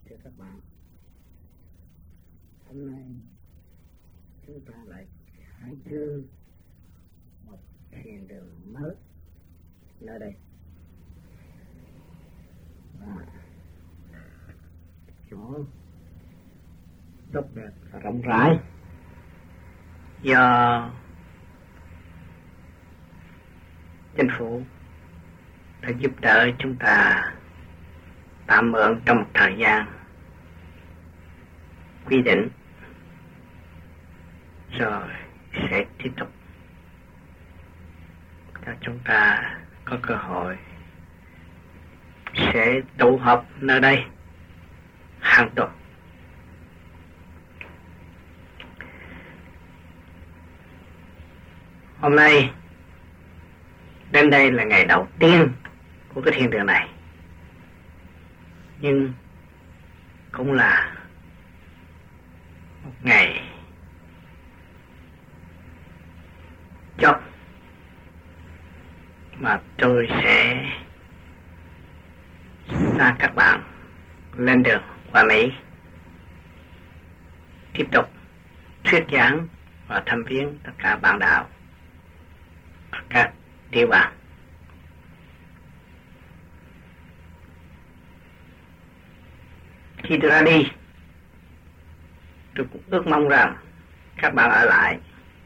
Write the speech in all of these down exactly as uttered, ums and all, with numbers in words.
thưa các bạn, hôm nay chúng ta lại khai trương một thiền đường mới nơi đây, và chỗ tốt đẹp và rộng rãi do chính phủ đã giúp đỡ chúng ta tạm mượn trong một thời gian quy định, rồi sẽ tiếp tục cho chúng ta có cơ hội sẽ tụ họp nơi đây hàng tuần. Hôm nay đến đây là ngày đầu tiên của cái thiền đường này, nhưng cũng là một ngày chót mà tôi sẽ xa các bạn lên đường qua Mỹ, tiếp tục thuyết giảng và thăm viếng tất cả bạn đạo ở các địa bàn. Khi tôi ra đi, tôi cũng ước mong rằng các bạn ở lại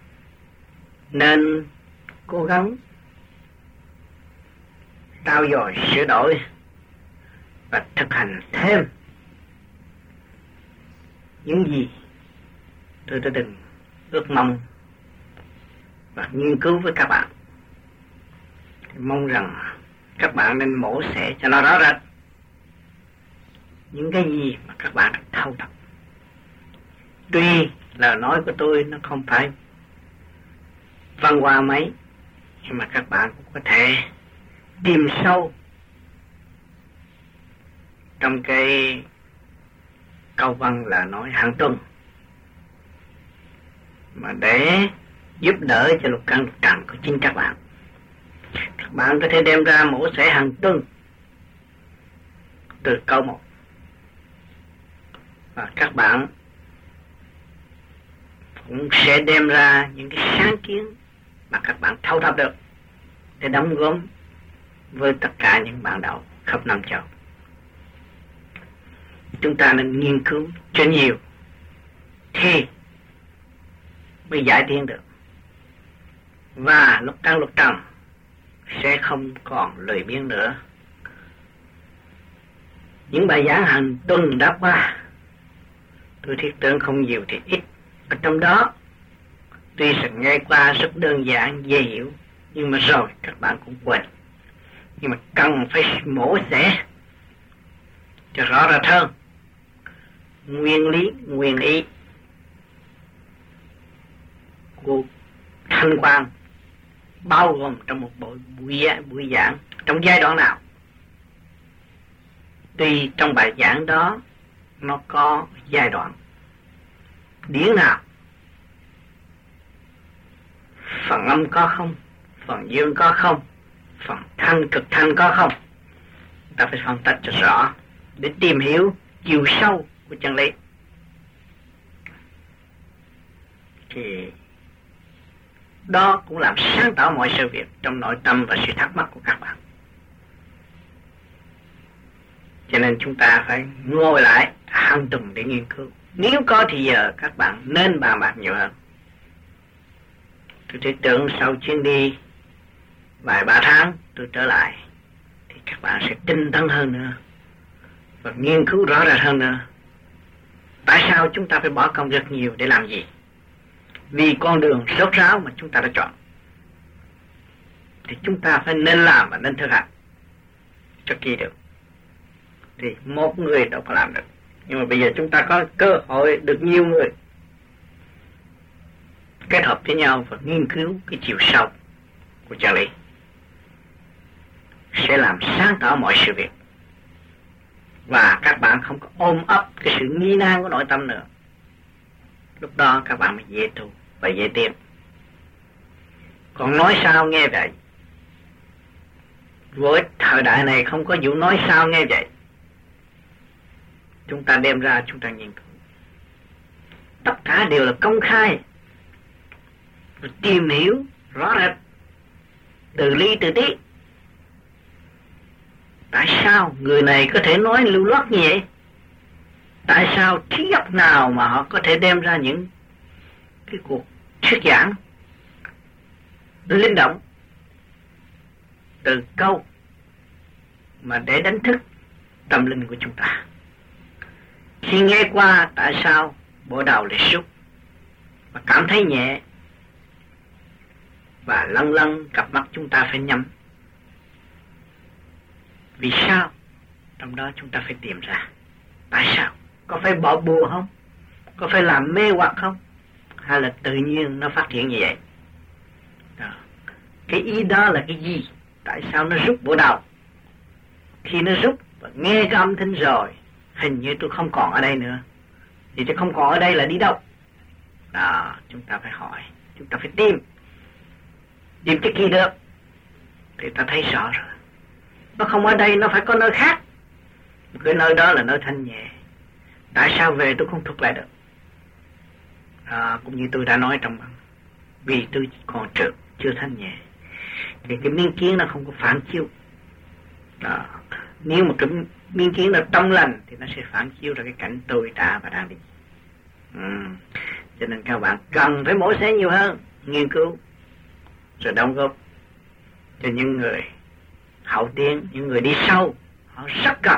nên cố gắng trau dồi sửa đổi và thực hành thêm những gì tôi đã từng ước mong và nghiên cứu với các bạn. Thì mong rằng các bạn nên mổ xẻ cho nó rõ rệt những cái gì mà các bạn đã thâu thập. Tuy lời nói của tôi nó không phải văn hoa mấy, nhưng mà các bạn cũng có thể tìm sâu trong cái câu văn là nói hàng tuần mà để giúp đỡ cho lục căn lục trần của chính các bạn. Các bạn có thể đem ra mổ xẻ hàng tuần từ câu một, và các bạn cũng sẽ đem ra những cái sáng kiến mà các bạn thâu thập được để đóng góp với tất cả những bạn đạo khắp năm châu. Chúng ta nên nghiên cứu cho nhiều thì mới giải tiến được, và lục căn lục trần sẽ không còn lười biếng nữa. Những bài giảng hàng tuần đã qua, tôi thiết tưởng không nhiều thì ít. Ở trong đó tuy sự nghe qua rất đơn giản dễ hiểu, nhưng mà rồi các bạn cũng quên. Nhưng mà cần phải mổ xẻ cho rõ rệt hơn nguyên lý, nguyên ý của thanh quan bao gồm trong một buổi, buổi, buổi giảng trong giai đoạn nào. Tuy trong bài giảng đó nó có giai đoạn điển nào, phần âm có không, phần dương có không, phần thanh cực thanh có không, ta phải phân tích cho rõ để tìm hiểu chiều sâu của chân lý. Thì đó cũng làm sáng tỏ mọi sự việc trong nội tâm và sự thắc mắc của các bạn. Cho nên chúng ta phải ngồi lại hàng tuần để nghiên cứu. Nếu có thì giờ các bạn nên bàn bạc nhiều hơn. Tôi thấy tưởng sau chuyến đi vài ba tháng tôi trở lại thì các bạn sẽ tinh tấn hơn nữa và nghiên cứu rõ rệt hơn nữa. Tại sao chúng ta phải bỏ công rất nhiều để làm gì? Vì con đường rốt ráo mà chúng ta đã chọn, thì chúng ta phải nên làm và nên thực hành cho kỹ được. Thì một người đâu có làm được, nhưng mà bây giờ chúng ta có cơ hội được nhiều người kết hợp với nhau và nghiên cứu cái chiều sâu của chân lý, sẽ làm sáng tỏ mọi sự việc, và các bạn không có ôm ấp cái sự nghi nan của nội tâm nữa. Lúc đó các bạn mới dễ tu và dễ tiến. Còn nói sao nghe vậy, với thời đại này không có vụ nói sao nghe vậy. chúng ta đem ra chúng ta nghiên cứu. Tất cả đều là công khai, tìm hiểu rõ rệt, từ ly từ tí. Tại sao người này có thể nói lưu loát như vậy? Tại sao trí óc nào mà họ có thể đem ra những cái cuộc thuyết giảng linh động từ câu mà để đánh thức tâm linh của chúng ta? Khi nghe qua, tại sao bộ đầu lại sút và cảm thấy nhẹ, và lân lân cặp mắt chúng ta phải nhắm? Vì sao? Trong đó chúng ta phải tìm ra tại sao. Có phải bỏ bùa không? Có phải làm mê hoặc không? Hay là tự nhiên nó phát triển như vậy? Đó. Cái ý đó là cái gì? Tại sao nó rút bộ đầu? Khi nó rút và nghe cái âm thanh rồi, hình như tôi không còn ở đây nữa. Thì tôi không còn ở đây là đi đâu? Đó, chúng ta phải hỏi, chúng ta phải tìm. Tìm cái gì được? Thì ta thấy rõ rồi. Nó không ở đây, nó phải có nơi khác. Cái nơi đó là nơi thanh nhẹ. Tại sao về tôi không thuộc lại được? À, cũng như tôi đã nói trong băng, vì tôi còn trượt, chưa thanh nhẹ. Thì cái miên kiến nó không có phản chiếu. Đó. Nếu mà cái miên kiến nó trong lành thì nó sẽ phản chiếu ra cái cảnh tôi đã và đang đi. Ừ. Cho nên các bạn cần phải mổ xẻ nhiều hơn, nghiên cứu, rồi đóng góp cho những người hậu tiến, những người đi sau. Họ rất cần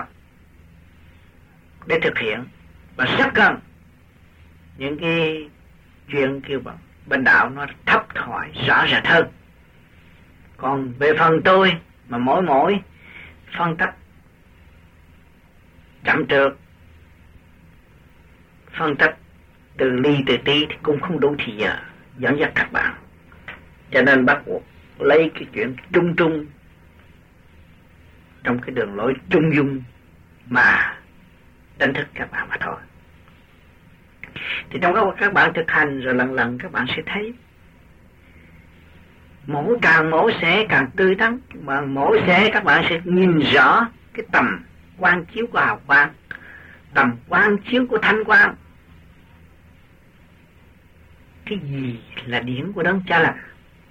để thực hiện, và rất cần những cái chuyện kêu bằng bên đạo nó thấp thoại rõ rệt hơn. Còn về phần tôi mà mỗi mỗi phân tích chậm trượt, phân tích từ ly từ tí thì cũng không đủ thì giờ dẫn dắt các bạn. Cho nên bắt buộc lấy cái chuyện trung trung trong cái đường lối trung dung mà đánh thức các bạn mà thôi. Thì trong đó các bạn thực hành rồi lần lần các bạn sẽ thấy mổ càng mổ xẻ càng tươi tắn, mà mổ xẻ các bạn sẽ nhìn rõ cái tầm quang chiếu của hào quang, tầm quang chiếu của thanh quang. Cái gì là điển của đấng Cha Lành?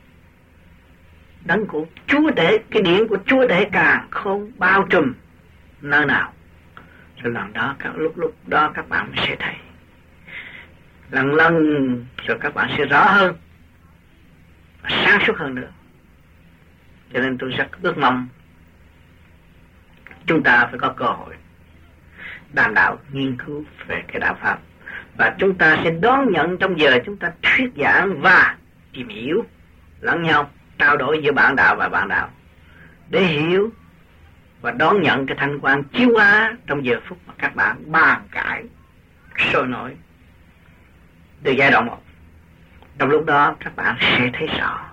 Đấng của Chúa Tể, cái điển của Chúa Tể càng không bao trùm nơi nào. Rồi lần đó, các lúc lúc đó các bạn sẽ thấy. Lần lần rồi các bạn sẽ rõ hơn và sáng suốt hơn nữa. Cho nên tôi rất ước mong chúng ta phải có cơ hội đàm đạo nghiên cứu về cái đạo Pháp, và chúng ta sẽ đón nhận trong giờ chúng ta thuyết giảng và tìm hiểu lẫn nhau, trao đổi giữa bạn đạo và bạn đạo để hiểu và đón nhận cái thanh quan chiếu hóa trong giờ phút mà các bạn bàn cãi sôi nổi từ giai đoạn một. Trong lúc đó các bạn sẽ thấy rõ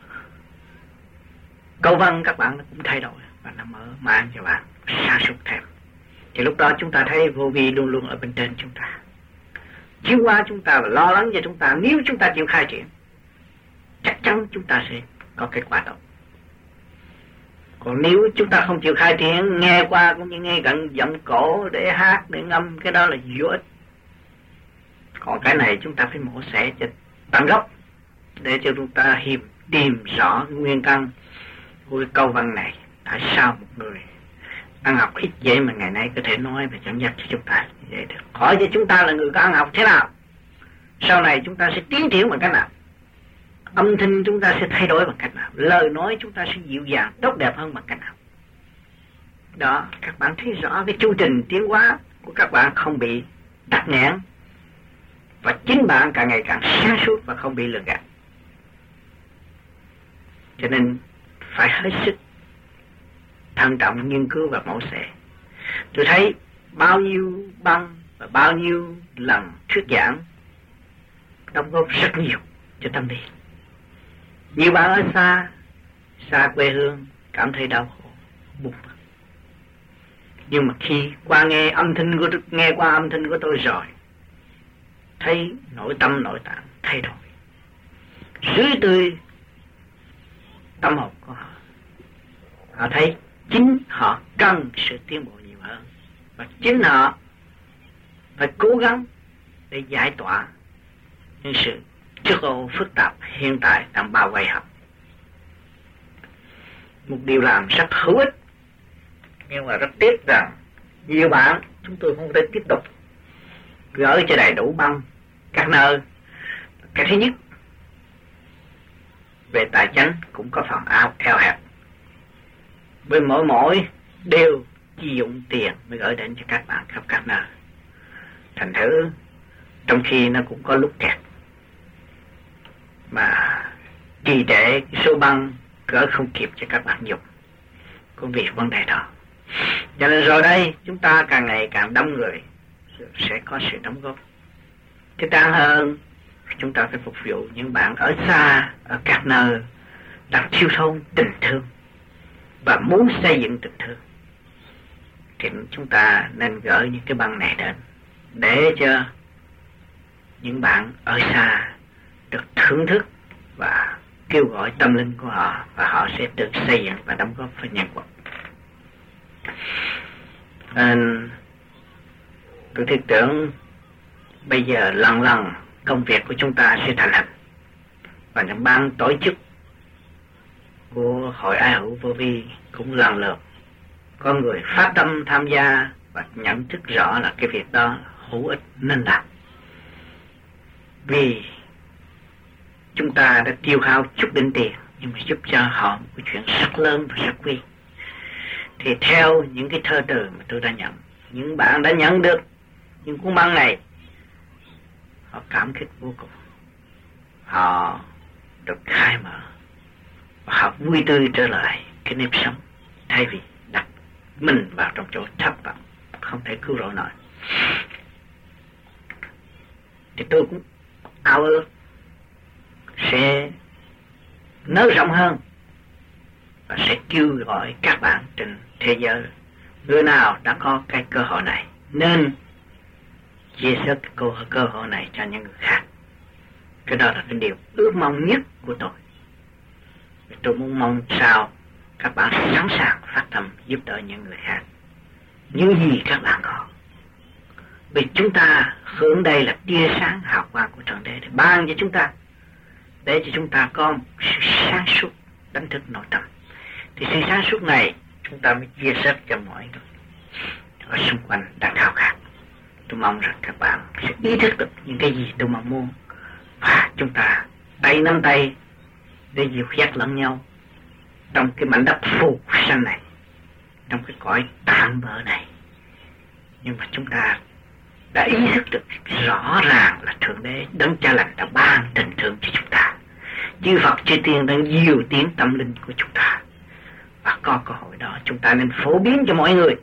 câu văn các bạn cũng thay đổi và nó mở mang cho bạn sáng suốt thêm. Thì lúc đó chúng ta thấy vô vi luôn luôn ở bên trên chúng ta, chiếu qua chúng ta và lo lắng cho chúng ta. Nếu chúng ta chịu khai triển, chắc chắn chúng ta sẽ có kết quả tốt. Còn nếu chúng ta không chịu khai triển, nghe qua cũng như nghe gần giọng cổ để hát, để ngâm, cái đó là vô ích. Còn cái này chúng ta phải mổ xẻ cho tận gốc để cho chúng ta hiệp tìm rõ nguyên căn của cái câu văn này. Tại sao một người ăn học ít vậy mà ngày nay có thể nói và dẫn dắt cho chúng ta vậy được? Hỏi cho chúng ta là người có ăn học thế nào, sau này chúng ta sẽ tiến triển bằng cách nào, âm thanh chúng ta sẽ thay đổi bằng cách nào, lời nói chúng ta sẽ dịu dàng tốt đẹp hơn bằng cách nào. Đó, các bạn thấy rõ cái chu trình tiến hóa của các bạn không bị tắc nghẽn, và chính bạn càng ngày càng sáng suốt và không bị lừa gạt. Cho nên phải hết sức thận trọng nghiên cứu và mổ xẻ. Tôi thấy bao nhiêu băng và bao nhiêu lần thuyết giảng đóng góp rất nhiều cho tâm lý. Nhiều bạn ở xa, xa quê hương cảm thấy đau khổ, buồn bực. Nhưng mà khi qua nghe âm thanh của nghe qua âm thanh của tôi rồi, thấy nội tâm nội tạng thay đổi. Dưới tươi tâm hồn của họ, họ thấy chính họ cần sự tiến bộ nhiều hơn, và chính họ phải cố gắng để giải tỏa những sự trước ô phức tạp hiện tại đang bao vây họ. Một điều làm rất hữu ích, nhưng mà rất tiếc rằng nhiều bạn chúng tôi không thể tiếp tục gửi cho đầy đủ băng các nơi. Cái thứ nhất, về tài chính cũng có phần ao eo hẹp, với mỗi mỗi đều chi dụng tiền mới gửi đến cho các bạn khắp các nơi. Thành thử trong khi nó cũng có lúc kẹt mà trì trệ số băng gửi không kịp cho các bạn dùng, cũng vì vấn đề đó. Cho nên rồi đây chúng ta càng ngày càng đông người sẽ có sự đóng góp thích đáng hơn. Chúng ta phải phục vụ những bạn ở xa, ở các nơi đang thiếu thốn tình thương và muốn xây dựng tình thương, thì chúng ta nên gửi những cái băng này đến để cho những bạn ở xa được thưởng thức và kêu gọi tâm linh của họ, và họ sẽ được xây dựng và đóng góp với nhân vật. Nên tôi thiết tưởng bây giờ lần lần công việc của chúng ta sẽ thành hình, và những ban tổ chức của Hội Ái Hữu Vô Vi cũng lần lượt có người phát tâm tham gia và nhận thức rõ là cái việc đó hữu ích nên làm. Vì chúng ta đã tiêu hao chút đỉnh tiền, nhưng mà giúp cho họ một cái chuyện rất lớn và rất quý. Thì theo những cái thơ từ mà tôi đã nhận, những bạn đã nhận được những cuốn băng này, họ cảm kích vô cùng, họ được khai mở và họ vui tươi trở lại cái nếp sống, thay vì đặt mình vào trong chỗ thấp vọng không thể cứu rỗi nổi. Thì tôi cũng ao ước sẽ nới rộng hơn và sẽ kêu gọi các bạn trên thế giới, người nào đã có cái cơ hội này nên chia sẻ cái cơ, cơ hội này cho những người khác. Cái đó là cái điều ước mong nhất của tôi. Tôi muốn mong sao các bạn sẵn sàng phát tâm giúp đỡ những người khác, những gì các bạn có. Vì chúng ta hướng đây là tia sáng hào quang của Thượng Đế để ban cho chúng ta, để cho chúng ta có một sự sáng suốt đánh thức nội tâm. Thì sự sáng suốt này chúng ta mới chia sẻ cho mọi người ở xung quanh đang khao khát. Tôi mong rằng các bạn sẽ ý thức được những cái gì tôi mong muốn, và chúng ta tay nắm tay để dìu dắt lẫn nhau trong cái mảnh đất phù sanh này, trong cái cõi tạm bỡ này. Nhưng mà chúng ta đã ý thức được rõ ràng là Thượng Đế Đấng Cha Lành đã ban tình thương cho chúng ta. Chư Phật chư Tiên đang dìu tiếng tâm linh của chúng ta, và có cơ hội đó chúng ta nên phổ biến cho mọi người.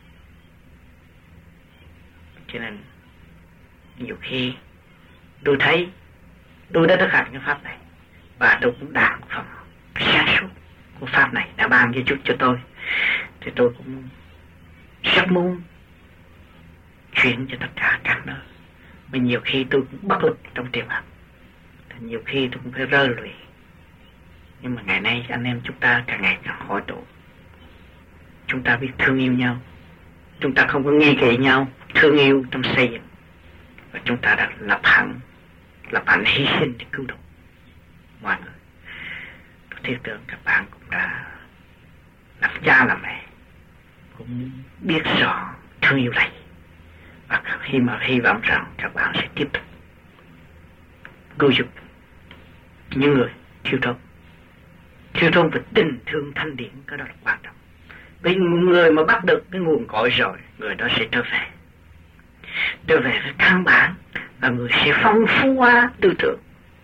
Cho nên nhiều khi tôi thấy tôi đã thực hành cái pháp này, và tôi cũng đạt phần sáng suốt của pháp này đã ban cho chút cho tôi, thì tôi cũng rất muốn chuyển cho tất cả các nơi. Mà nhiều khi tôi cũng bất lực trong tiền bạc, thì nhiều khi tôi cũng phải rơi lụy. Nhưng mà ngày nay anh em chúng ta càng ngày càng hội tụ, chúng ta biết thương yêu nhau, chúng ta không có nghi kỵ nhau, thương yêu trong xây dựng, và chúng ta đã lập hạnh, lập hạnh hy sinh để cứu độ mọi người. Tôi thiết tưởng các bạn cũng đã làm cha làm mẹ, cũng biết rõ thương yêu này, và khi mà hy vọng rằng các bạn sẽ tiếp tục cứu giúp những người thiếu thốn, thiếu thốn về tình thương thanh điển. Cái đó là quan trọng. Vì người mà bắt được cái nguồn cội rồi, người đó sẽ trở về, trở về với căn bản, và người sẽ phong phú hóa tư tưởng,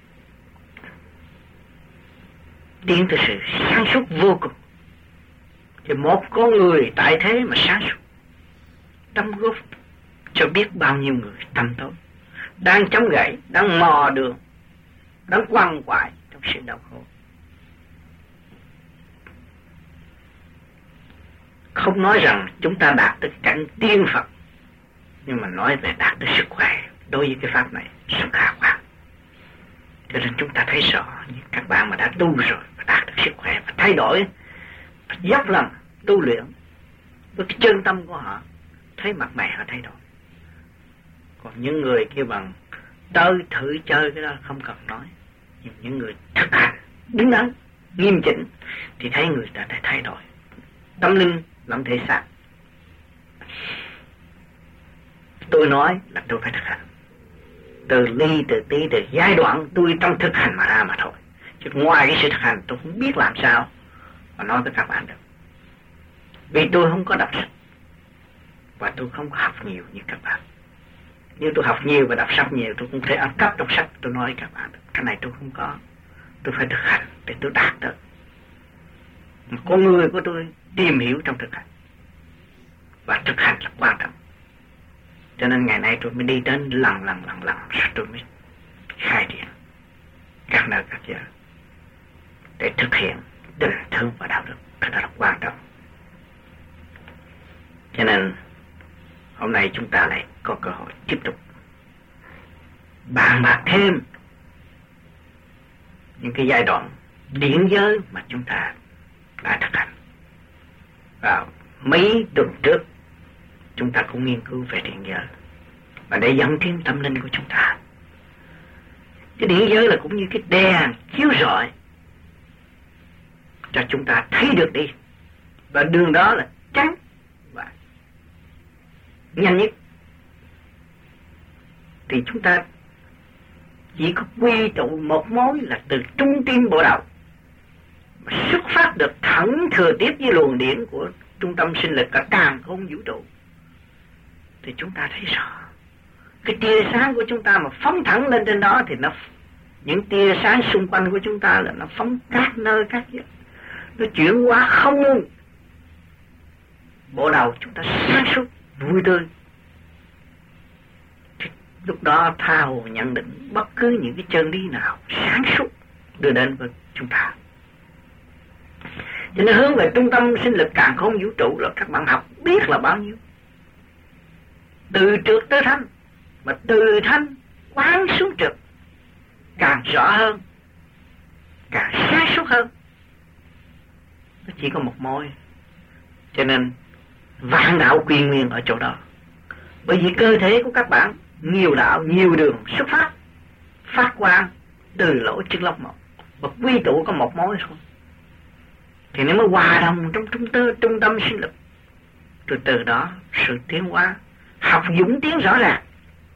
tiến tới sự sáng suốt vô cùng. Thì một con người tại thế mà sáng suốt, đóng góp cho biết bao nhiêu người tâm tối, đang chống gậy, đang mò đường, đang quằn quại trong sự đau khổ. Không nói rằng chúng ta đạt được cảnh tiên Phật, nhưng mà nói về đạt được sức khỏe đối với cái pháp này rất khả quan. Cho nên chúng ta thấy rõ các bạn mà đã tu rồi và đạt được sức khỏe và thay đổi, và dốc lòng tu luyện với cái chân tâm của họ, thấy mặt mày họ thay đổi. Còn những người kia bằng tới thử chơi cái đó không cần nói. Nhưng những người thực hành đứng đắn nghiêm chỉnh thì thấy người ta đã thay đổi tâm linh lẫn thể xác. Tôi nói là tôi phải thực hành, từ ly từ tí từ giai đoạn tôi trong thực hành mà ra mà thôi. Chứ ngoài cái sự thực hành tôi không biết làm sao mà nói với các bạn được. Vì tôi không có đọc sách và tôi không có học nhiều như các bạn. Nếu tôi học nhiều và đọc sách nhiều tôi cũng thể ăn cắp trong sách tôi nói với các bạn được. Cái này tôi không có. Tôi phải thực hành để tôi đạt được. Con người của tôi tìm hiểu trong thực hành. Và thực hành là quan trọng. Cho nên ngày nay tôi mới đi đến lần lần lần lần rồi tôi mới khai triển các nơi các giờ để thực hiện tình thương và đạo đức. Cái đó là quan trọng. Cho nên hôm nay chúng ta lại có cơ hội tiếp tục bàn bạc thêm những cái giai đoạn điển giới mà chúng ta đã thực hành. Và mấy tuần trước chúng ta cũng nghiên cứu về điển giới và để dẫn tiến tâm linh của chúng ta. Cái điển giới là cũng như cái đèn chiếu rọi cho chúng ta thấy được đi, và đường đó là tránh và nhanh nhất. Thì chúng ta chỉ có quy tụ một mối là từ trung tim bộ đầu mà xuất phát được thẳng thừa tiếp với luồng điển của trung tâm sinh lực cả càn khôn vũ trụ, thì chúng ta thấy rõ cái tia sáng của chúng ta mà phóng thẳng lên trên đó thì nó, những tia sáng xung quanh của chúng ta là nó phóng các nơi các giới, nó chuyển hóa không ngừng. Bộ đầu chúng ta sáng suốt vui tươi. Lúc đó tha hồ nhận định bất cứ những cái chân lý nào sáng suốt đưa đến với chúng ta. Cho nên hướng về trung tâm sinh lực càn khôn vũ trụ là các bạn học biết là bao nhiêu. Từ trượt tới thanh, mà từ thanh quán xuống trượt càng rõ hơn, càng sáng suốt hơn. Nó chỉ có một mối. Cho nên vạn đạo quyền nguyên ở chỗ đó. Bởi vì cơ thể của các bạn nhiều đạo, nhiều đường xuất phát, phát quang từ lỗ chân lông một, và quy tụ có một mối thôi. Thì nếu mới hòa đồng trong trung, tơ, trung tâm sinh lực, từ từ đó sự tiến hóa, học dũng tiến rõ ràng.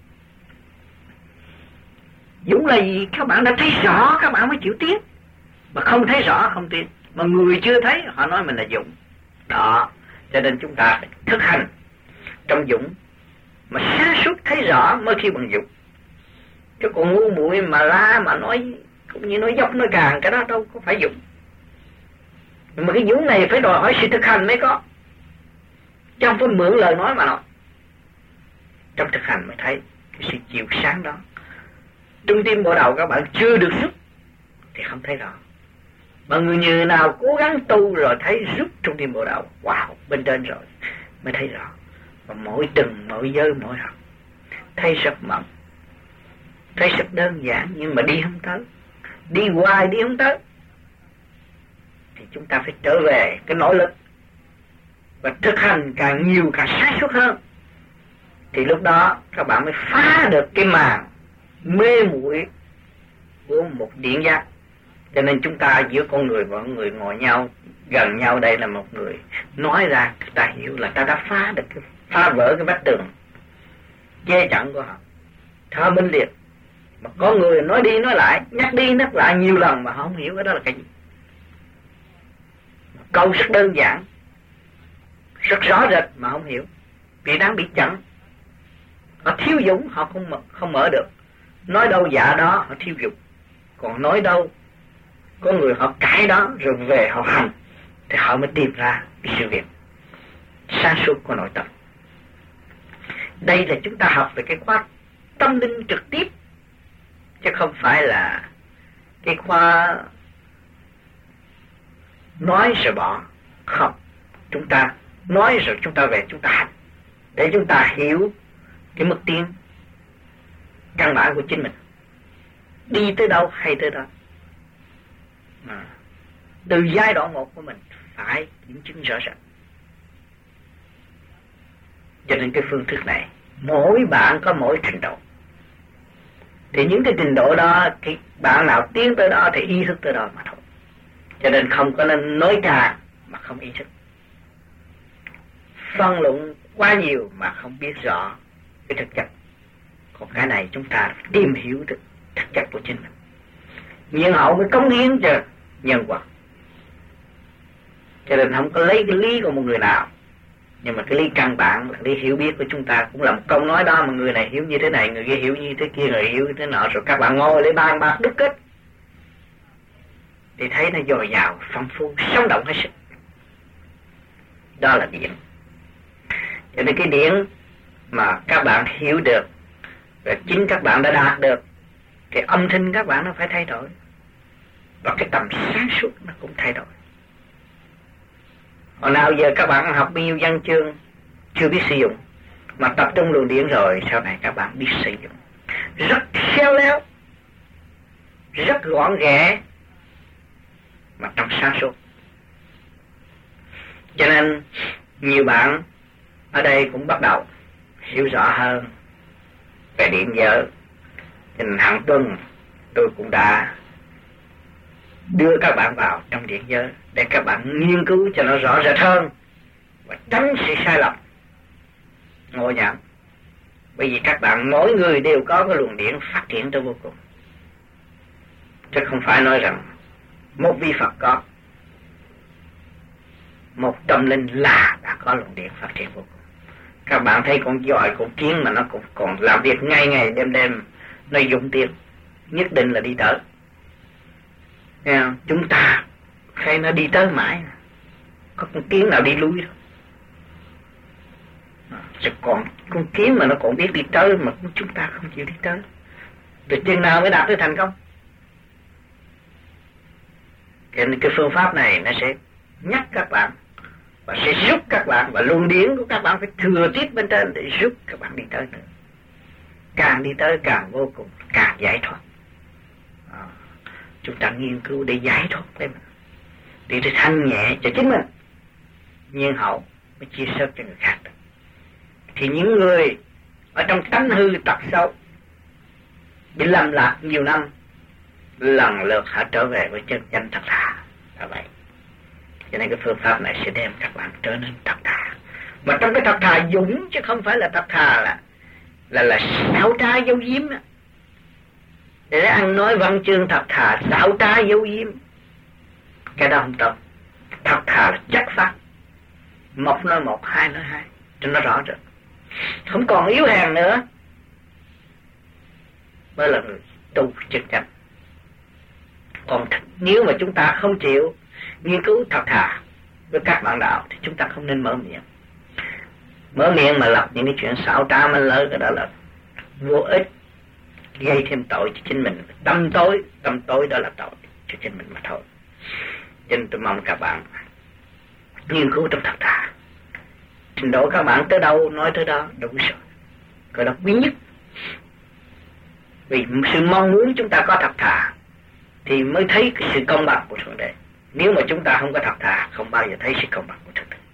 Dũng là gì? Các bạn đã thấy rõ các bạn mới chịu tiến. Mà không thấy rõ không tiến. Mà người chưa thấy họ nói mình là dũng. Đó, cho nên chúng ta phải thực hành trong dũng, mà sáng suốt thấy rõ mới khi bằng dũng. Chứ còn ngu muội mà la mà nói cũng như nói dốc nói càng, cái đó đâu có phải dũng. Mà cái dũng này phải đòi hỏi sự thực hành mới có, chứ không phải mượn lời nói mà nói. Trong thực hành mới thấy cái sự chiều sáng đó. Trung tim bộ đầu các bạn chưa được rút thì không thấy rõ. Mà người như nào cố gắng tu rồi thấy rút trung tim bộ đầu, wow, bên trên rồi mới thấy rõ. Và mỗi từng, mỗi giới, mỗi học thấy rất mỏng, thấy rất đơn giản, nhưng mà đi không tới, đi hoài đi không tới. Thì chúng ta phải trở về cái nỗ lực và thực hành càng nhiều càng sáng suốt hơn. Thì lúc đó các bạn mới phá được cái màn mê muội của một điện giác. Cho nên chúng ta giữa con người và con người ngồi nhau gần nhau đây là một người nói ra, ta hiểu là ta đã phá được cái, phá vỡ cái vách tường che chắn của họ, thơ minh liệt. Mà có người nói đi nói lại, nhắc đi nhắc lại nhiều lần mà họ không hiểu cái đó là cái gì. Câu rất đơn giản, rất rõ rệt mà không hiểu, vì đang bị chặn. Họ thiếu dũng, họ không mở, không mở được. Nói đâu dạ đó họ thiếu dũng. Còn nói đâu có người họ cãi đó rồi về họ hành, thì họ mới tìm ra cái sự việc sáng suốt của nội tâm. Đây là chúng ta học về cái khoa tâm linh trực tiếp, chứ không phải là cái khoa nói rồi bỏ. Không, chúng ta nói rồi chúng ta về chúng ta hành, để chúng ta hiểu cái mức tiến căn bản của chính mình, đi tới đâu hay tới đó. À, từ giai đoạn một của mình phải kiểm chứng rõ ràng. Cho nên cái phương thức này mỗi bạn có mỗi trình độ. Thì những cái trình độ đó, thì bạn nào tiến tới đó thì ý thức tới đó mà thôi. Cho nên không có nên nói ra mà không ý thức, phân luận quá nhiều mà không biết rõ cái thực chất. Còn cái này chúng ta tìm hiểu được thực chất của chính mình, nhiên hậu mới cống hiến cho nhân quả. Cho nên không có lấy cái lý của một người nào, nhưng mà cái lý căn bản là lý hiểu biết của chúng ta. Cũng là một câu nói đó mà người này hiểu như thế này, người kia hiểu như thế kia, người hiểu như thế nọ, rồi các bạn ngồi lấy bàn bạc đúc kết thì thấy nó dồi dào, phong phú, sống động hết sức. Đó là điển. Cho nên cái điển mà các bạn hiểu được và chính các bạn đã đạt được thì âm thanh các bạn nó phải thay đổi, và cái tầm sáng suốt nó cũng thay đổi. Hồi nào giờ các bạn học bao nhiêu văn chương chưa biết sử dụng, mà tập trung luồng điển rồi sau này các bạn biết sử dụng rất khéo léo, rất gọn ghẽ mà trong sáng suốt. Cho nên nhiều bạn ở đây cũng bắt đầu hiểu rõ hơn về điện giới. Cho nên hàng tuần tôi cũng đã đưa các bạn vào trong điện giới để các bạn nghiên cứu cho nó rõ rệt hơn và tránh sự sai lầm ngộ nhận. Bởi vì các bạn mỗi người đều có cái luồng điển phát triển tới vô cùng, chứ không phải nói rằng một vị Phật có, một tâm linh là đã có luồng điển phát triển vô cùng. Các bạn thấy con giỏi, con kiến mà nó cũng còn làm việc ngày ngày đêm đêm, nó dụng tiền nhất định là đi tới. Chúng ta thấy nó đi tới mãi, có con kiến nào đi lui đâu. Chứ còn con kiến mà nó còn biết đi tới mà chúng ta không chịu đi tới, từ chừng nào mới đạt tới thành công? Cho nên cái phương pháp này nó sẽ nhắc các bạn và sẽ giúp các bạn, và luồng điển của các bạn phải thừa tiếp bên trên để giúp các bạn đi tới nữa. Càng đi tới càng vô cùng, càng giải thoát. À, chúng ta nghiên cứu để giải thoát để mình, để để thanh nhẹ cho chính mình, nhiên hậu mới chia sẻ cho người khác được. Thì những người ở trong tánh hư tật xấu bị lầm lạc nhiều năm, lần lượt họ trở về với chân chánh thật thà. Là vậy. Cho nên cái phương pháp này sẽ đem các bạn trở nên thật thà. Mà trong cái thật thà dũng, chứ không phải là thật thà là là là xảo trá dấu diếm. Để ăn nói văn chương thật thà, xảo trá dấu diếm, cái đó không tốt. Thật thà là chất phát, một nói một, hai nói hai, cho nó rõ rệt, không còn yếu hèn nữa, mới là người tu chân chánh. Còn nếu mà chúng ta không chịu nghiên cứu thật thà với các bạn đạo thì chúng ta không nên mở miệng. Mở miệng mà lập những cái chuyện xảo trá mà lỡ, cái đó là vô ích, gây thêm tội cho chính mình. Tâm tối, tâm tối đó là tội cho chính mình mà thôi. Cho nên tôi mong các bạn nghiên cứu trong thật thà. Trình độ các bạn tới đâu nói tới đó, đúng rồi, cái đó quý nhất. Vì sự mong muốn chúng ta có thật thà thì mới thấy cái sự công bằng của Thượng Đế. Nếu mà chúng ta không có thật thà, không bao giờ thấy sự công bằng của Thượng Đế.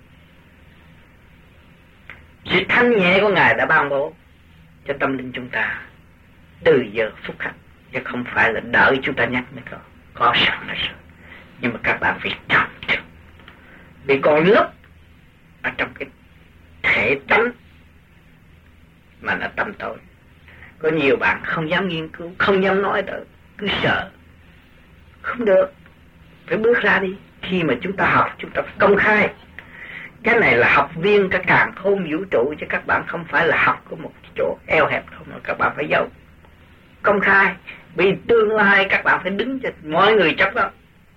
Sự thanh nhẹ của Ngài đã ban bố cho tâm linh chúng ta từ giờ phút khắc, chứ không phải là đợi chúng ta nhắc mới có. Có sẵn là rồi, nhưng mà các bạn phải chọn được. Vì còn lớp ở trong cái thể tánh mà nó tâm tối. Có nhiều bạn không dám nghiên cứu, không dám nói được, cứ sợ. Không được, phải bước ra đi. Khi mà chúng ta học, chúng ta phải công khai. Cái này là học viên cả càn khôn vũ trụ, chứ các bạn không phải là học của một chỗ eo hẹp đâu, mà các bạn phải giấu. Công khai, vì tương lai các bạn phải đứng cho mọi người chấp đó,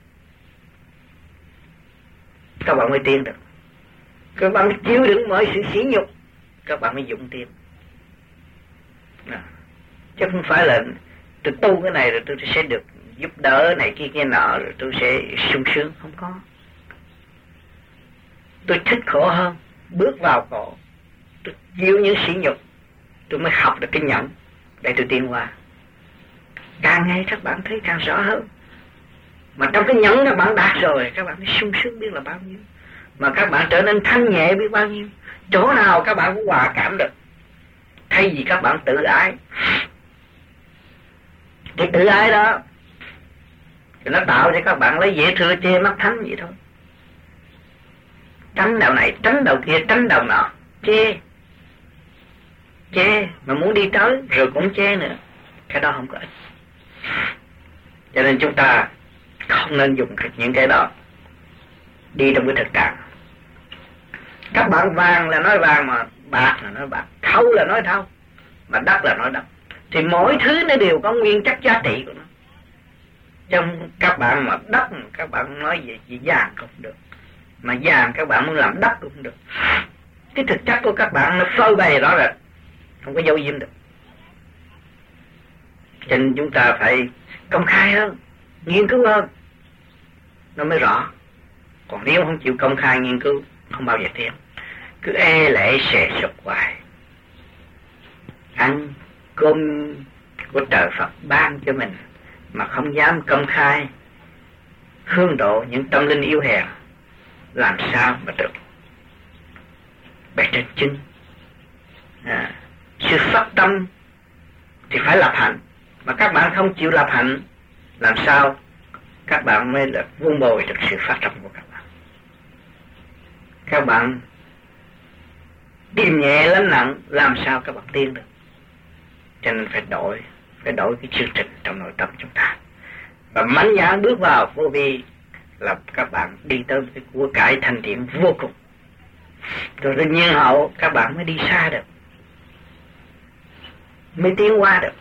các bạn mới tiến được. Các bạn chịu đựng mọi sự sỉ nhục, các bạn mới dụng tiền. Chứ không phải là tôi tu cái này rồi tôi sẽ được giúp đỡ này kia kia nọ rồi tôi sẽ sung sướng. Không có. Tôi thích khổ hơn, bước vào khổ, tôi chịu những sỉ nhục, tôi mới học được cái nhẫn để tôi tiến qua. Càng ngày các bạn thấy càng rõ hơn. Mà trong cái nhẫn các bạn đạt rồi, các bạn mới sung sướng biết là bao nhiêu. Mà các bạn trở nên thanh nhẹ biết bao nhiêu. Chỗ nào các bạn cũng hòa cảm được. thay vì các bạn tự ái. Cái tự ái đó thì nó tạo cho các bạn lấy dễ thừa chê mắt thánh vậy thôi. Tránh đầu này, tránh đầu kia, tránh đầu nọ, chê. Chê, mà muốn đi tới rồi cũng chê nữa. Cái đó không có ích. Cho nên chúng ta không nên dùng những cái đó đi trong cái thực trạng. Các bạn vàng là nói vàng, mà bạc là nói bạc, thau là nói thau, mà đất là nói đất. Thì mỗi thứ nó đều có nguyên chất giá trị của nó. Trong các bạn mà đất, các bạn nói về gì vàng cũng được, mà vàng các bạn muốn làm đất cũng được. Cái thực chất của các bạn nó phơi bày rõ rệt, không có giấu giếm được. Cho nên chúng ta phải công khai hơn, nghiên cứu hơn, nó mới rõ. Còn nếu không chịu công khai nghiên cứu, không bao giờ tiến. Cứ e lệ xề sụp hoài. Ăn cơm của trời Phật ban cho mình mà không dám công khai hương độ những tâm linh yếu hèn, làm sao mà được. Bề trên chân à, sự phát tâm thì phải lập hạnh, mà các bạn không chịu lập hạnh, làm sao các bạn mới là vun bồi được sự phát tâm của các bạn. Các bạn điềm nhẹ lắm nặng, làm sao các bạn tiến được. Cho nên phải đổi, phải đổi cái chương trình trong nội tâm chúng ta. Và mạnh dạn bước vào vô vi là các bạn đi tới cái của cải thành thiện vô cùng. Rồi tự nhiên hậu các bạn mới đi xa được, mới tiến qua được.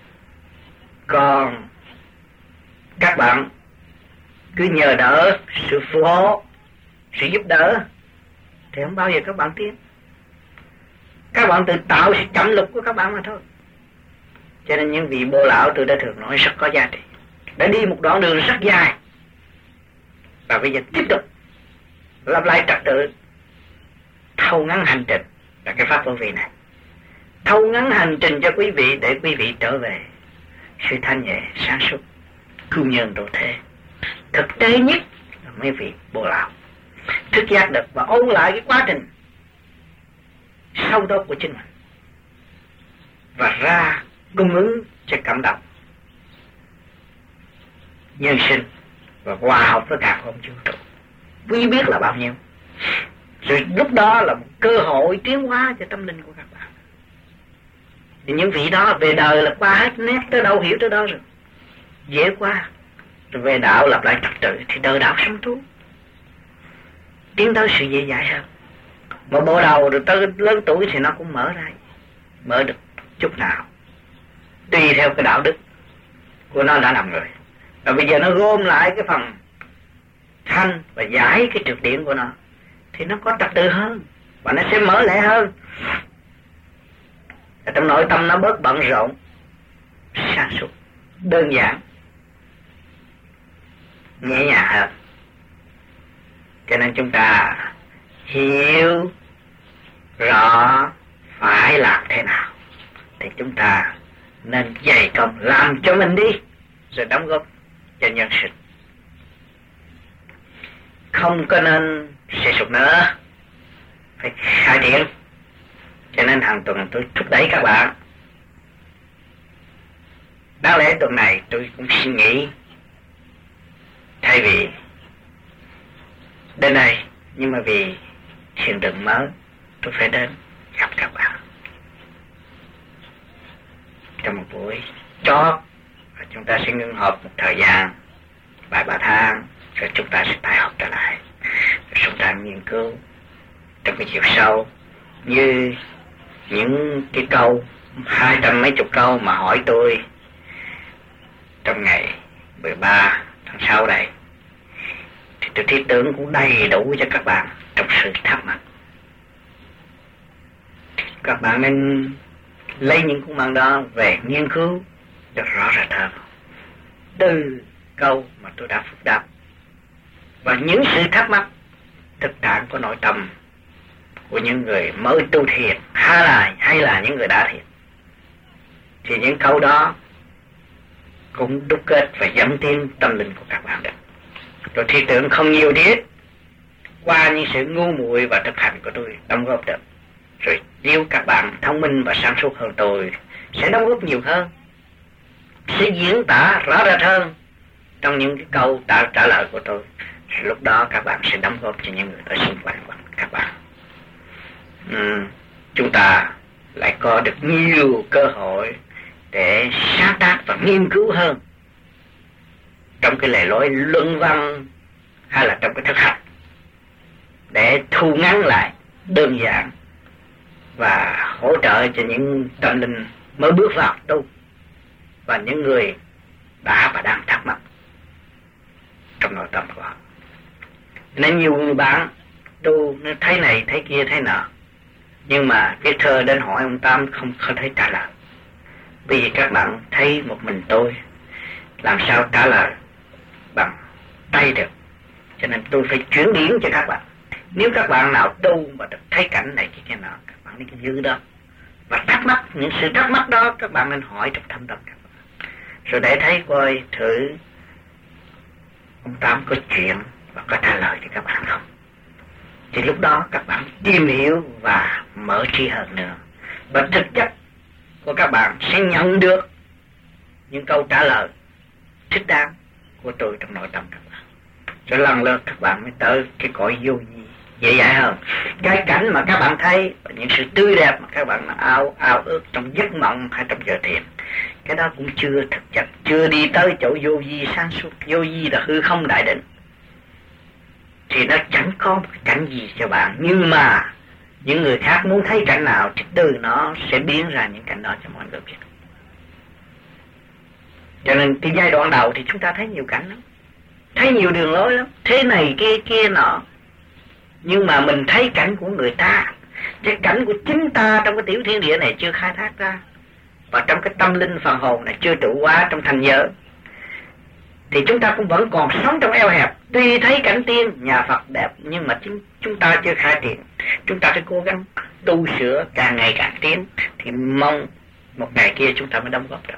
Còn các bạn cứ nhờ đỡ sự phù hộ, sự giúp đỡ thì không bao giờ các bạn tiến. Các bạn tự tạo sự chậm lục của các bạn mà thôi. Cho nên những vị bồ lão tôi đã thường nói rất có giá trị. Đã đi một đoạn đường rất dài, và bây giờ tiếp tục lặp lại trật tự thâu ngắn hành trình là cái pháp vô vi này. Thâu ngắn hành trình cho quý vị để quý vị trở về sự thanh nhẹ, sáng suốt, cứu nhân độ thế. Thực tế nhất là mấy vị bồ lão thức giác được và ôn lại cái quá trình sâu đốc của chính mình, và ra cung ứng cho cảm động nhân sinh và hòa hợp với cả không vũ trụ. Quý biết là bao nhiêu. Rồi lúc đó là một cơ hội tiến hóa cho tâm linh của các bạn. Thì những vị đó về đời là qua hết nét, tới đâu hiểu tới đâu rồi, dễ qua. Rồi về đạo lặp lại trật tự thì đời đạo sống thú, tiến tới sự dễ dãi hơn. Mà bộ đầu rồi tới lớn tuổi thì nó cũng mở ra, mở được chút nào tùy theo cái đạo đức của nó đã làm người. Và bây giờ nó gom lại cái phần thanh và giải cái trượt điện của nó thì nó có trật tự hơn và nó sẽ mở lẽ hơn. Và trong nội tâm nó bớt bận rộn, sáng suốt, đơn giản, nhẹ nhàng hơn. Cho nên chúng ta hiểu rõ phải làm thế nào thì chúng ta nên dày công làm cho mình đi, rồi đóng góp cho nhân sinh. Không có nên sẽ sụp nữa, phải khai triển. Cho nên hàng tuần tôi thúc đẩy các bạn. Đáng lẽ tuần này tôi cũng suy nghĩ, thay vì đến đây, nhưng mà vì hiện tượng mới tôi phải đến gặp các bạn trong một buổi chót. Chúng ta sẽ ngưng họp một thời gian vài ba tháng, rồi chúng ta sẽ tái họp trở lại, rồi chúng ta nghiên cứu trong cái chiều sâu như những cái câu hai trăm mấy chục câu mà hỏi tôi trong ngày mười ba tháng sáu đây, thì tôi thiết tưởng cũng đầy đủ cho các bạn trong sự thắc mắc. Các bạn nên lấy những cuốn băng đó về nghiên cứu cho rõ rệt hơn từ câu mà tôi đã phúc đáp và những sự thắc mắc thực trạng của nội tâm của những người mới tu thiền hay là hay là những người đã thiền. Thì những câu đó cũng đúc kết và dẫn tiến tâm linh của các bạn được. Rồi thi tưởng không nhiều thiết qua những sự ngu muội và thực hành của tôi đóng góp được. Rồi nếu các bạn thông minh và sáng suốt hơn tôi sẽ đóng góp nhiều hơn, sẽ diễn tả rõ rệt hơn trong những cái câu trả, trả lời của tôi. Rồi lúc đó các bạn sẽ đóng góp cho những người ở xung quanh của các bạn. uhm, Chúng ta lại có được nhiều cơ hội để sáng tác và nghiên cứu hơn trong cái lề lối luận văn hay là trong cái thực hành, để thu ngắn lại, đơn giản và hỗ trợ cho những tâm linh mới bước vào tu và những người đã và đang thắc mắc trong nội tâm của họ. Nên nhiều người bạn tu thấy này thấy kia thấy nọ, nhưng mà cái thơ đến hỏi ông Tám không không thấy trả lời, vì các bạn thấy một mình tôi làm sao trả lời bằng tay được, cho nên tôi phải chuyển biến cho các bạn. Nếu các bạn nào tu mà được thấy cảnh này cái kia nọ, các bạn đi cái dư đó và thắc mắc, những sự thắc mắc đó các bạn nên hỏi trong thâm tâm các bạn, rồi để thấy coi thử ông Tám có chuyện và có trả lời cho các bạn không. Thì lúc đó các bạn tìm hiểu và mở trí hơn nữa, và thực chất của các bạn sẽ nhận được những câu trả lời thích đáng của tôi trong nội tâm các bạn. Rồi lần lượt các bạn mới tới cái cõi vô vi dễ dãi hơn. Cái cảnh mà các bạn thấy, những sự tươi đẹp mà các bạn ao ao ước trong giấc mộng hay trong giờ thiền, cái đó cũng chưa thực chất, chưa đi tới chỗ vô vi sáng suốt. Vô vi là hư không đại định, thì nó chẳng có một cảnh gì cho bạn, nhưng mà những người khác muốn thấy cảnh nào thì từ nó sẽ biến ra những cảnh đó cho mọi người biết. Cho nên cái giai đoạn đầu thì chúng ta thấy nhiều cảnh lắm, thấy nhiều đường lối lắm, thế này kia kia nọ, nhưng mà mình thấy cảnh của người ta, cái cảnh của chính ta trong cái tiểu thiên địa này chưa khai thác ra, và trong cái tâm linh phần hồn này chưa trụ hóa trong thành giới, thì chúng ta cũng vẫn còn sống trong eo hẹp. Tuy thấy cảnh tiên nhà Phật đẹp, nhưng mà chúng, chúng ta chưa khai triển. Chúng ta phải cố gắng tu sửa càng ngày càng tiến, thì mong một ngày kia chúng ta mới đóng góp được.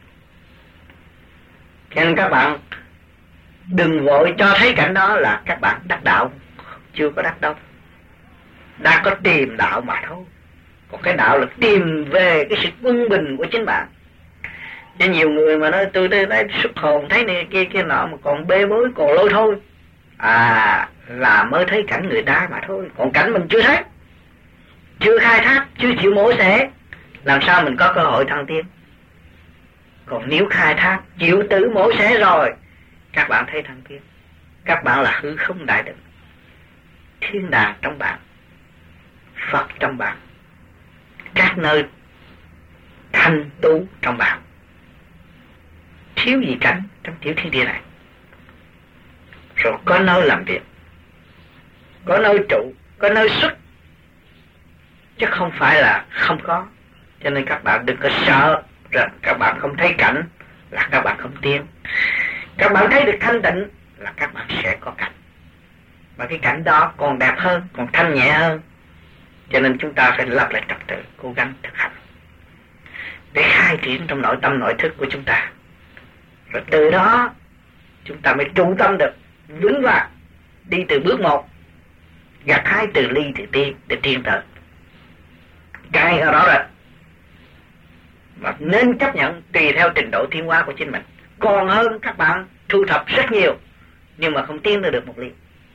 Cho nên các bạn đừng vội cho thấy cảnh đó là các bạn đắc đạo. Chưa có đắc đâu, đã có tìm đạo mà thôi. Còn cái đạo là tìm về cái sự quân bình của chính bạn. Cho nhiều người mà nói tôi đây đây xuất hồn thấy này kia kia nọ mà còn bê bối còn lôi thôi, à là mới thấy cảnh người ta mà thôi. Còn cảnh mình chưa thấy, chưa khai thác, chưa chịu mổ xẻ, làm sao mình có cơ hội thăng tiến. Còn nếu khai thác, chịu tử mổ xẻ rồi, các bạn thấy thăng tiến. Các bạn là hư không đại định, thiên đàng trong bạn, Phật trong bạn, các nơi thanh tú trong bạn. Thiếu gì cảnh trong tiểu thiên địa này. Rồi có nơi làm việc, có nơi trụ, có nơi xuất, chứ không phải là không có. Cho nên các bạn đừng có sợ rằng các bạn không thấy cảnh là các bạn không tiến. Các bạn thấy được thanh tịnh là các bạn sẽ có cảnh, và cái cảnh đó còn đẹp hơn, còn thanh nhẹ hơn. Cho nên chúng ta phải lập lại trật tự, cố gắng thực hành để khai triển trong nội tâm nội thức của chúng ta. Rồi từ đó chúng ta mới trụ tâm được vững vàng, đi từ bước một, gặt hái từ ly từ tiên để tiến tới. Cái ở đó rồi, và nên chấp nhận tùy theo trình độ tiến hóa của chính mình. Còn hơn các bạn thu thập rất nhiều nhưng mà không tiến được một ly.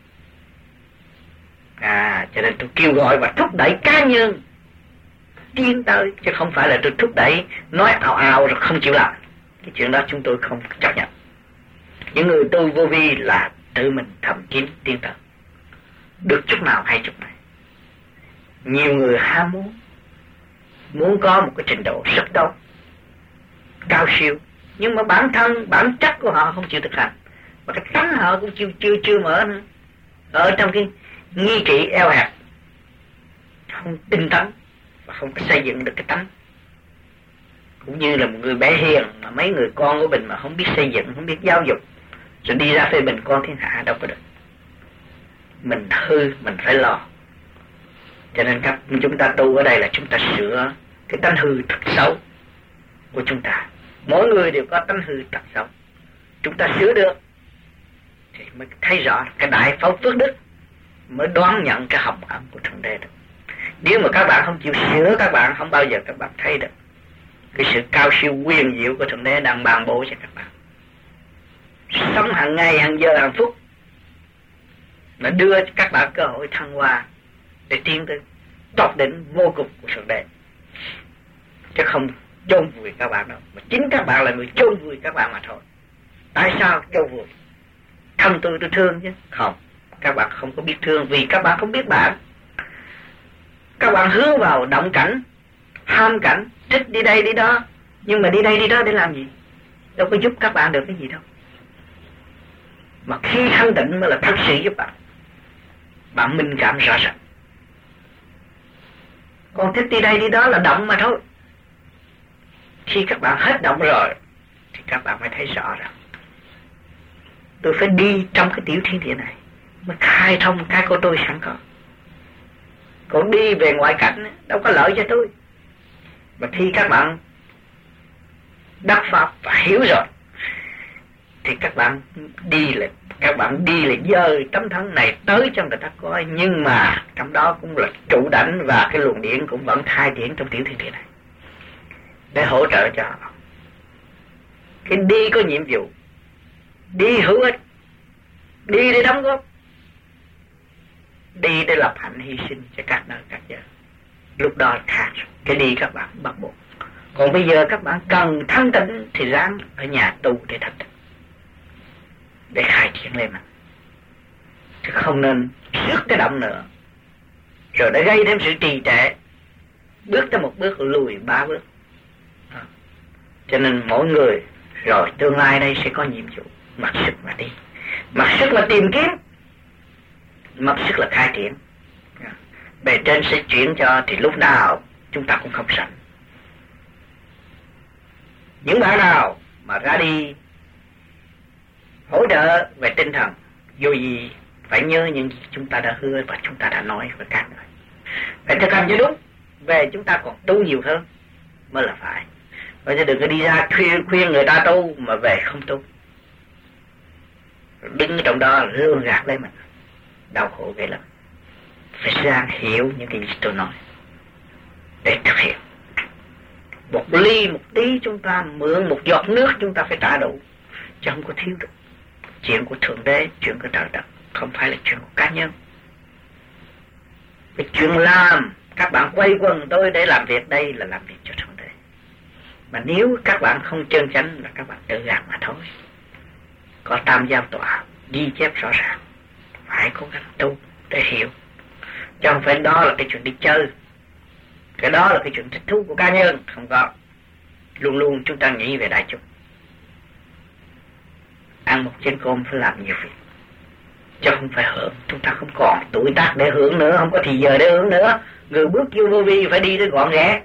À, cho nên tôi kêu gọi và thúc đẩy cá nhân tiến tới, chứ không phải là tôi thúc đẩy nói ào ào rồi không chịu làm. Cái chuyện đó chúng tôi không chấp nhận. Những người tu vô vi là tự mình thầm kín tiến tới, được chút nào hay chút này. Nhiều người ham muốn, muốn có một cái trình độ rất tốt, cao siêu, nhưng mà bản thân, bản chất của họ không chịu thực hành, và cái tánh họ cũng chưa chưa chưa mở nữa. Ở trong cái nghi kỵ eo hẹp, không tinh tấn và không có xây dựng được cái tánh. Cũng như là một người bé hiền mà mấy người con của mình mà không biết xây dựng, không biết giáo dục, rồi đi ra phê bình con thiên hạ đâu có được. Mình hư mình phải lo. Cho nên các chúng ta tu ở đây là chúng ta sửa cái tánh hư tật xấu của chúng ta. Mỗi người đều có tánh hư tật xấu, chúng ta sửa được thì mới thấy rõ cái đại phẫu phước đức, mới đoán nhận cái học ẩm của Thượng Đế được. Nếu mà các bạn không chịu sửa, các bạn không bao giờ các bạn thấy được cái sự cao siêu quyền diệu của Thượng Đế đang ban bố cho các bạn. Sống hàng ngày, hàng giờ, hàng phút nó đưa cho các bạn cơ hội thăng hoa để tiến tới tột đỉnh vô cùng của Thượng Đế, chứ không chôn vùi các bạn đâu, mà chính các bạn là người chôn vùi các bạn mà thôi. Tại sao chôn vùi? Thân tôi tôi thương chứ không, các bạn không có biết thương vì các bạn không biết bạn. Các bạn hướng vào động cảnh, ham cảnh, thích đi đây đi đó, nhưng mà đi đây đi đó để làm gì? Đâu có giúp các bạn được cái gì đâu. Mà khi thanh tịnh mới là thật sự giúp bạn. Bạn minh cảm rõ ràng. Còn thích đi đây đi đó là động mà thôi. Khi các bạn hết động rồi thì các bạn mới thấy rõ ràng. Tôi phải đi trong cái tiểu thiên địa này mới khai thông cái của tôi sẵn có. Còn đi về ngoại cảnh đâu có lợi cho tôi. Mà khi các bạn đắc pháp và hiểu rồi thì các bạn đi là các bạn đi là dời tấm thân này tới cho người ta coi, nhưng mà trong đó cũng là trụ đảnh và cái luồng điện cũng vẫn khai triển trong tiểu thiên địa này để hỗ trợ cho họ. Cái đi có nhiệm vụ, đi hữu ích, đi để đóng góp, đi để lập hạnh hy sinh cho các nơi các giờ. Lúc đó khác, cái đi các bạn bắt buộc. Còn bây giờ các bạn cần thanh tịnh thì ráng ở nhà tu để thanh tịnh, để khai triển lên mà. Chứ không nên sức cái động nữa, rồi đã gây thêm sự trì trệ, bước tới một bước lùi ba bước. À. Cho nên mỗi người rồi tương lai đây sẽ có nhiệm vụ mặc sức mà đi, mặc sức là tìm kiếm, mặc sức là khai triển. À. Bề trên sẽ chuyển cho thì lúc nào chúng ta cũng không sẵn. Những bạn nào mà ra đi hỗ trợ về tinh thần, dù gì phải nhớ những gì chúng ta đã hứa và chúng ta đã nói với các người. Phải thực hành cho đúng, về chúng ta còn tu nhiều hơn mới là phải. Bây giờ đừng có đi ra khuyên, khuyên người ta tu mà về không tu, đứng trong đó lương gạt lấy mình, đau khổ ghê lắm. Phải ráng hiểu những cái gì tôi nói để thực hiện. Một ly một tí chúng ta mượn một giọt nước chúng ta phải trả đủ, chứ không có thiếu được. Chuyện của Thượng Đế, chuyện của trời đất, không phải là chuyện của cá nhân. Cái chuyện làm, các bạn quay quần tôi để làm việc đây là làm việc cho Thượng Đế. Mà nếu các bạn không chân chánh là các bạn tự gạt mà thôi. Có tam giao tọa, ghi chép rõ ràng, phải cố gắng tu để hiểu. Chứ không phải đó là cái chuyện đi chơi, cái đó là cái chuyện thích thú của cá nhân, không có. Luôn luôn chúng ta nghĩ về đại chúng. Ăn một chén cơm phải làm nhiều việc, chứ không phải hưởng. Chúng ta không còn tuổi tác để hưởng nữa, không có thì giờ để hưởng nữa. Người bước vô vô vi phải đi tới gọn ghẽ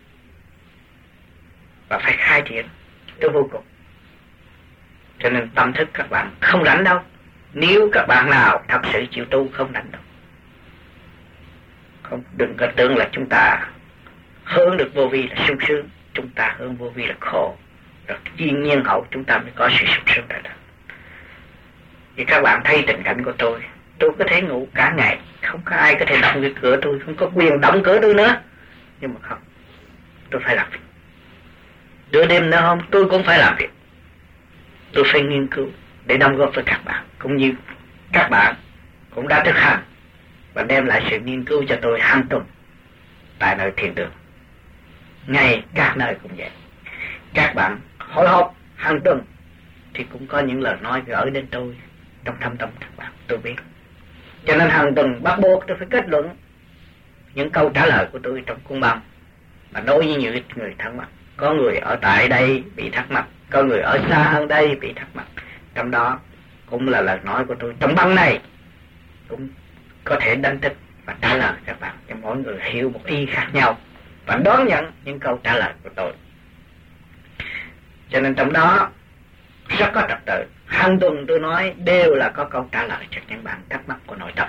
và phải khai triển tới vô cùng. Cho nên tâm thức các bạn không rảnh đâu. Nếu các bạn nào thật sự chịu tu không rảnh đâu. Không, đừng có tưởng là chúng ta hướng được vô vi là sung sướng, chúng ta hướng vô vi là khổ. Rồi duyên nhiên hậu chúng ta mới có sự sung sướng tại đó. Thì các bạn thấy tình cảnh của tôi, tôi có thể ngủ cả ngày, không có ai có thể động cái cửa tôi, không có quyền động cửa tôi nữa. Nhưng mà không, tôi phải làm việc. Giữa đêm nữa không, tôi cũng phải làm việc. Tôi phải nghiên cứu để đóng góp với các bạn, cũng như các bạn cũng đã thực hành và đem lại sự nghiên cứu cho tôi hàng tuần tại nơi thiền đường. Ngày các nơi cũng vậy. Các bạn hội họp hàng tuần thì cũng có những lời nói gửi đến tôi trong thâm tâm các bạn, tôi biết. Cho nên hàng tuần bắt buộc tôi phải kết luận những câu trả lời của tôi trong cung băng. Mà đối với những người thắc mắc, có người ở tại đây bị thắc mắc, có người ở xa hơn đây bị thắc mắc, trong đó cũng là lời nói của tôi trong băng này cũng có thể đánh thức và trả lời các bạn, cho mỗi người hiểu một ý khác nhau và đón nhận những câu trả lời của tôi. Cho nên trong đó rất có trật tự. Hàng tuần tôi nói đều là có câu trả lời cho những bạn thắc mắc của nội tâm.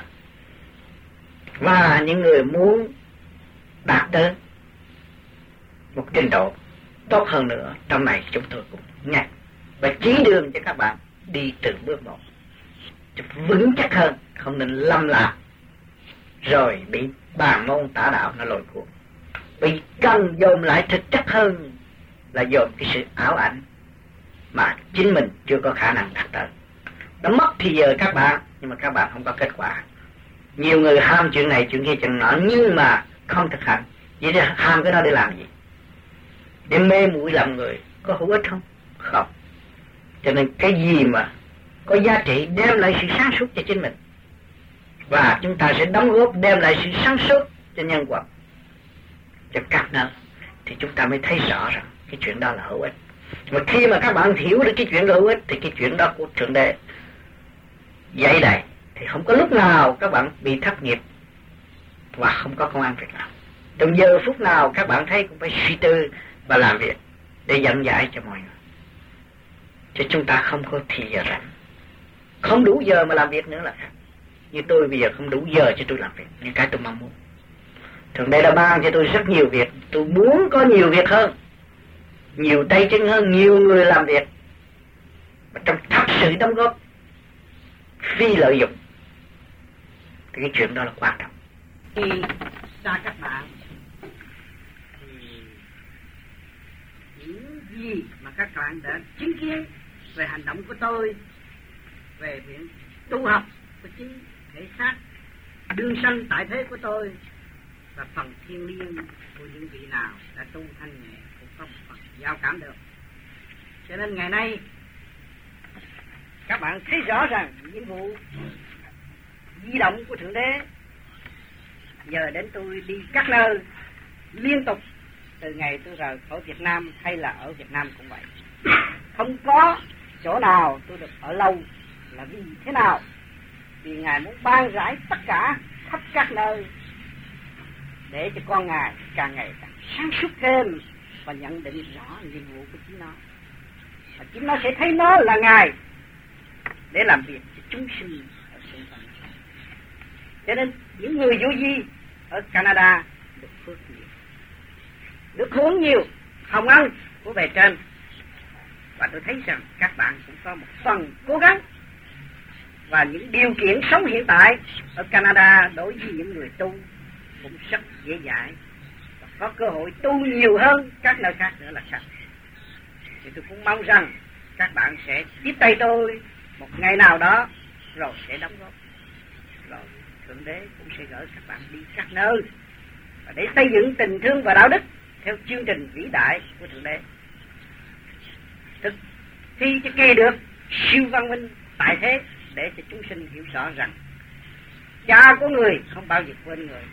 Và những người muốn đạt tới một trình độ tốt hơn nữa, trong này chúng tôi cũng nhắc và chỉ đường cho các bạn đi từng bước một cho vững chắc hơn, không nên lâm lạc rồi bị bàn môn tả đạo nó lôi cuốn. Vì cần dồn lại thực chất hơn là dồn cái sự ảo ảnh mà chính mình chưa có khả năng đạt tới. Nó mất thì giờ các bạn, nhưng mà các bạn không có kết quả. Nhiều người ham chuyện này chuyện kia chuyện nọ nhưng mà không thực hành. Vậy thì ham cái đó để làm gì? Để mê muội lòng người, có hữu ích không? Không. Cho nên cái gì mà có giá trị đem lại sự sáng suốt cho chính mình, và chúng ta sẽ đóng góp đem lại sự sáng suốt cho nhân vật, cho các nơi, thì chúng ta mới thấy rõ rằng cái chuyện đó là hữu ích. Mà khi mà các bạn hiểu được cái chuyện đó hữu ích thì cái chuyện đó của Thượng Đế dạy đầy, thì không có lúc nào các bạn bị thất nghiệp và không có công ăn việc làm. Trong giờ phút nào các bạn thấy cũng phải suy tư và làm việc để dẫn giải cho mọi người. Chứ chúng ta không có thì giờ rảnh, không đủ giờ mà làm việc nữa là khác. Như tôi bây giờ không đủ giờ cho tôi làm việc những cái tôi mong muốn. Thượng Đế đã ban cho tôi rất nhiều việc, tôi muốn có nhiều việc hơn, nhiều tay chân hơn, nhiều người làm việc, và trong thật sự đóng góp phi lợi dụng, thì cái chuyện đó là quan trọng. Khi xa các bạn thì những gì mà các bạn đã chứng kiến về hành động của tôi, về việc tu học của chính thể xác đương sanh tại thế của tôi, và phần thiêng liêng của những vị nào đã tu thanh nhẹ cũng không phần giao cảm được. Cho nên ngày nay các bạn thấy rõ ràng những vụ di động của Thượng Đế nhờ đến tôi đi các nơi liên tục từ ngày tôi rời khỏi Việt Nam, hay là ở Việt Nam cũng vậy. Không có chỗ nào tôi được ở lâu. Là vì thế nào? Vì Ngài muốn ban rải tất cả khắp các nơi để cho con Ngài càng ngày càng sáng suốt thêm và nhận định rõ nhiệm vụ của chính nó, và chính nó sẽ thấy nó là Ngài để làm việc cho chúng sinh ở xung quanh. Cho nên những người vô vi ở Canada được phước nhiều, được hưởng nhiều hồng ân của bề trên, và tôi thấy rằng các bạn cũng có một phần cố gắng, và những điều kiện sống hiện tại ở Canada đối với những người tu cũng rất dễ dãi, và có cơ hội tu nhiều hơn các nơi khác nữa là sao. Thì tôi cũng mong rằng các bạn sẽ tiếp tay tôi một ngày nào đó, rồi sẽ đóng góp, rồi Thượng Đế cũng sẽ gửi các bạn đi các nơi, và để xây dựng tình thương và đạo đức theo chương trình vĩ đại của Thượng Đế, thực thi cho cây được siêu văn minh tại thế, để cho chúng sinh hiểu rõ rằng cha của người không bao giờ quên người.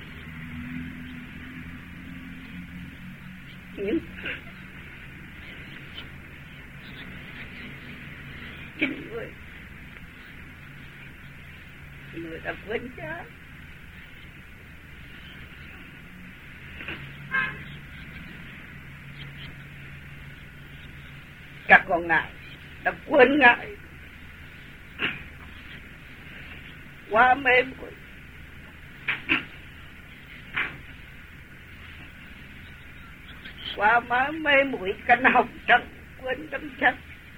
Những chính người người đã quên cha. Các con ngài đã quên ngài, quá mê muội, quá má mê muội cánh hồng trần, quên đấm chân.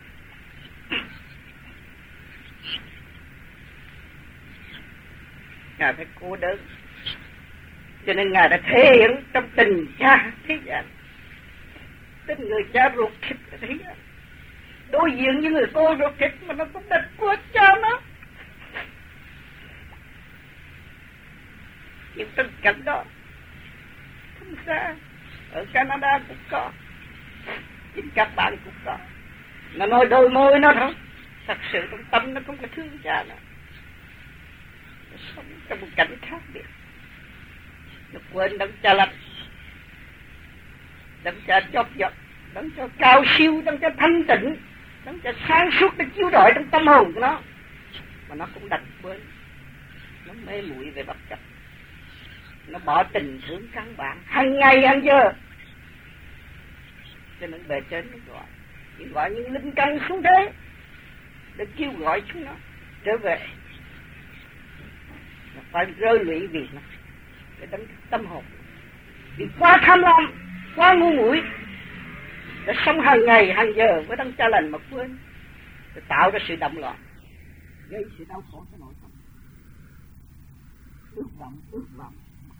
Ngài phải cô đơn, cho nên Ngài đã thể hiện trong tình cha thế gian, tình người cha ruột thịt thế gian, đối diện với người cô ruột thịt mà nó cũng địch của cha nó. Những tình cảnh đó không xa, ở Canada cũng có, chính các bạn cũng có. Nó nói đôi môi nó thôi, thật sự trong tâm nó không có thương cha nữa. Nó sống trong một cảnh khác biệt, nó quên đấng cha lành, đấng cha chót vót, đấng cha cao siêu, đấng cha thanh tịnh, đấng cha sáng suốt để chiếu rọi trong tâm hồn của nó, mà nó cũng đành quên. Nó mê muội về bất chấp, nó bỏ tình thương căn bản hàng ngày hàng giờ. Cho nên bề trên nó gọi, những gọi những linh căn xuống thế để kêu gọi chúng nó trở về. Nó phải rơi lụy vì nó, để đánh tâm hồn. Vì quá tham lam, quá ngu muội, để sống hàng ngày hàng giờ với đấng cha lành mà quên, để tạo ra sự động loạn, gây sự đau khổ cho nội tâm. Ước vọng, ước vọng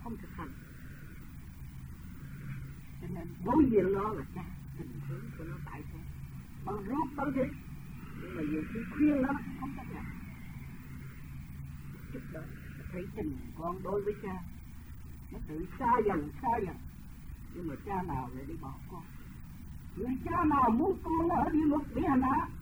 nên đối diện nó là cha, tình thương của nó tại thế bằng rốt bằng gì, nhưng mà nhiều khi khuyên nó không chấp nhận. Chút đó thấy tình con đối với cha nó tự xa dần xa dần, nhưng mà cha nào lại đi bỏ con? Người cha nào muốn con ở địa ngục bị hành hạ?